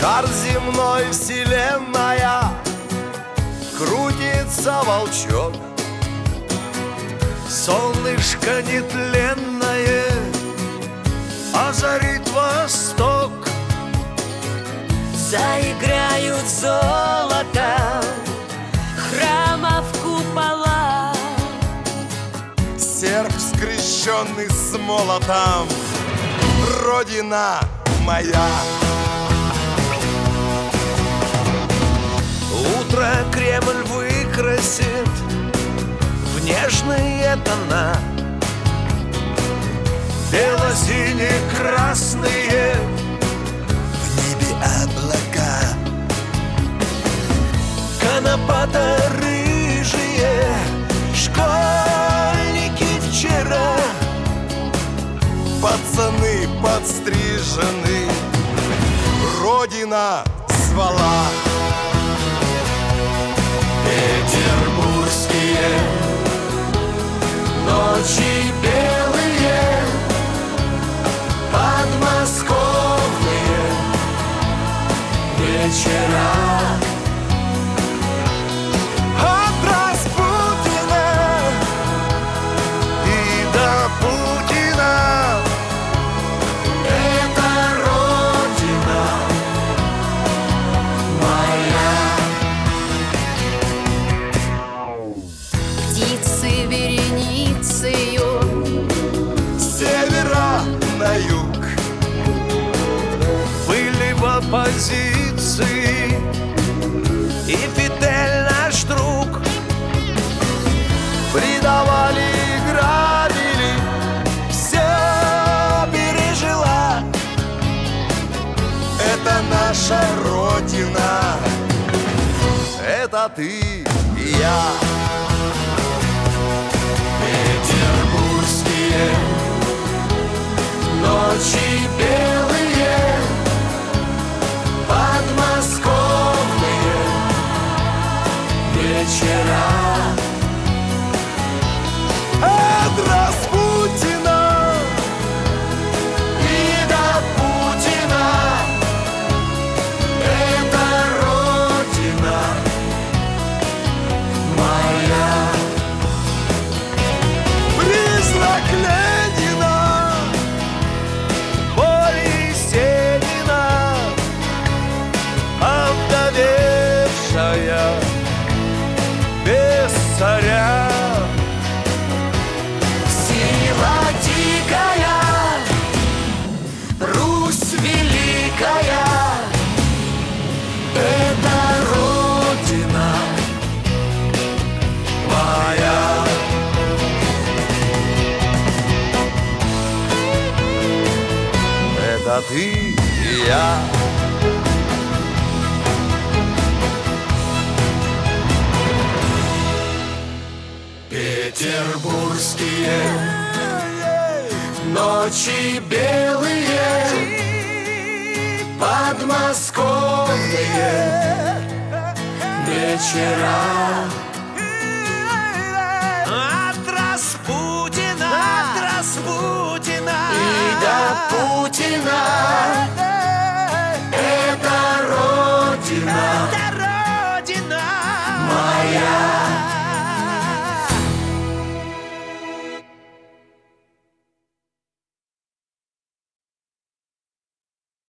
Шар земной, вселенная, крутится волчок. Солнышко нетленное озарит восток. Заиграют золото храмов купола. Серп, скрещенный с молотом, Родина моя. Утро Кремль выкрасит в нежные тона, бело-сине-красные в небе облака. Конопато-рыжие школьники вчера, пацаны подстрижены, Родина звала. Петербургские ночи белые, подмосковные вечера. От Распутина и до Путина это Родина моя. Птицы вереницею С севера на юг были в оппозиции, и Фидель наш друг. Предавали, грабили, все пережила. Это наша Родина, это ты и я. Петербургские ночи белые, подмосковные вечера. От Распутина и до Путина это Родина моя. Призрак Ленина, боль Есенина, овдовевшая без царя. Сила дикая, Русь великая, это Родина моя. Это ты и я. Петербургские ночи белые, подмосковные вечера. От Распутина и до Путина